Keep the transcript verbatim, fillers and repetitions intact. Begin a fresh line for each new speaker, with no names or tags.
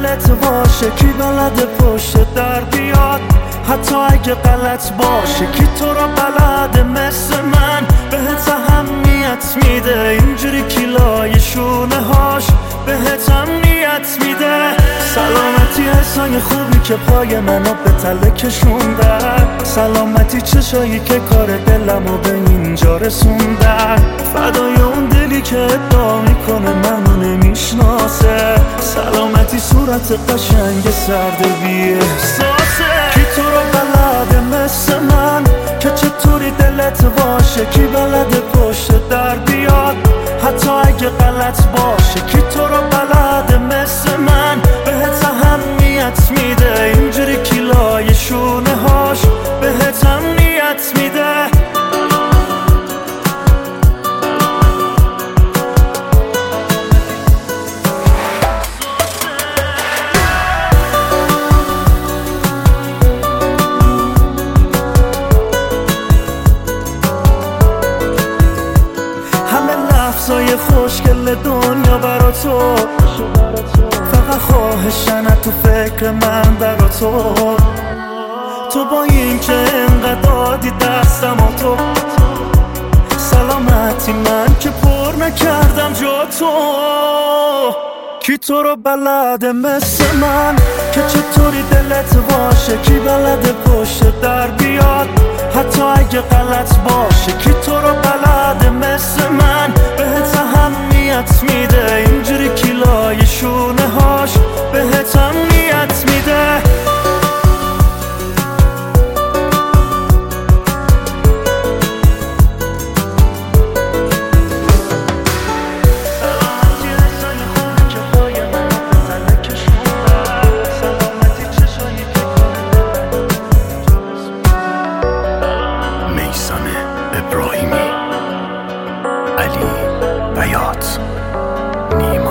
دلت باشه کی بلده پشت در بیاد حتی اگه غلط باشه کی تو رو بلده مثل من بهت اهمیت میده اینجوری کیلای شونه هاش بهت امنیت میده سلامتی حسای خوبی که پای منو به تله کشوندن سلامتی چشایی که کار دلمو به اینجا رسوندن فدای اون دلی که ادعا میکنه منو نمیشناسه سلامتی صورت قشنگ سرد بی احساسه کی تو رو بلده مثل من که چطوری دلت باشه کی بلده پشت در بیاد حتی اگه غلط باشه کی تو رو بلده مثل من بهت اهمیت میده اینجوری کیلای شونه هاش بهت امنیت میده لحظای خوشگل دنیا برا تو فقط خواهشن تو فکر من برا تو تو با این که انقدر دادی دستم و تو سلامتی من که پر نکردم جا تو کی تو رو بلده مثل من که چطوری دلت باشه کی بلده پشت در بیاد حتی اگه غلط باشه کی تو رو بلده مثل من بهت اهمیت میده اینجوری کیلای شونه هاش بهت امنیت میده
ابراهیمی علی بیات نیما